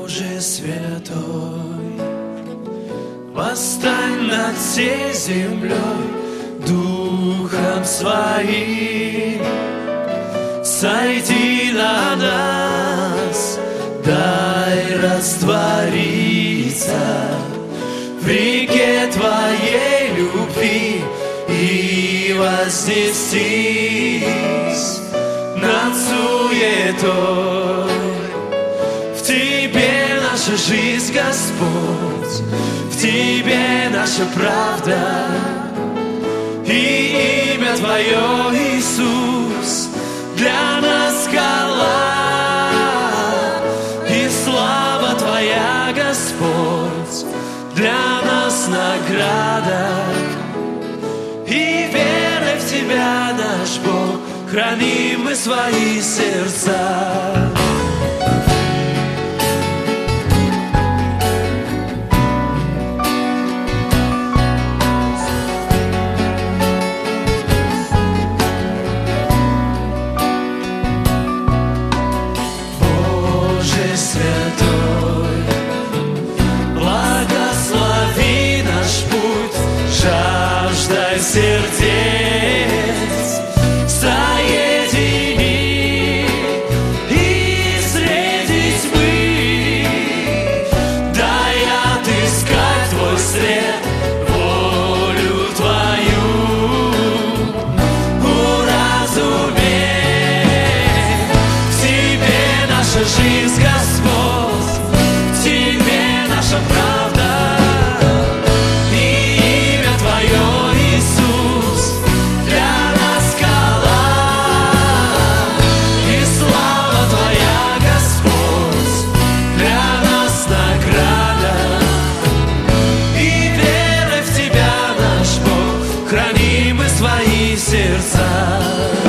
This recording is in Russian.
Боже святой, восстань над всей землей Духом Своим, сойди на нас, дай раствориться в реке Твоей любви и вознестись над суетой. В Тебе наша жизнь, Господь, в Тебе наша правда, и имя Твое, Иисус, для нас скала, и слава Твоя, Господь, для нас награда, и верой в Тебя, наш Бог, храним мы свои сердца. Святой, благослови наш путь, жаждой сердец соедини и среди тьмы дай отыскать Твой след, волю Твою уразуметь. В Тебе наша жизнь, Господь, в Тебе наша правда, и имя Твое, Иисус, для нас скала, и слава Твоя, Господь, для нас награда, и верой в Тебя, наш Бог, храним мы свои сердца.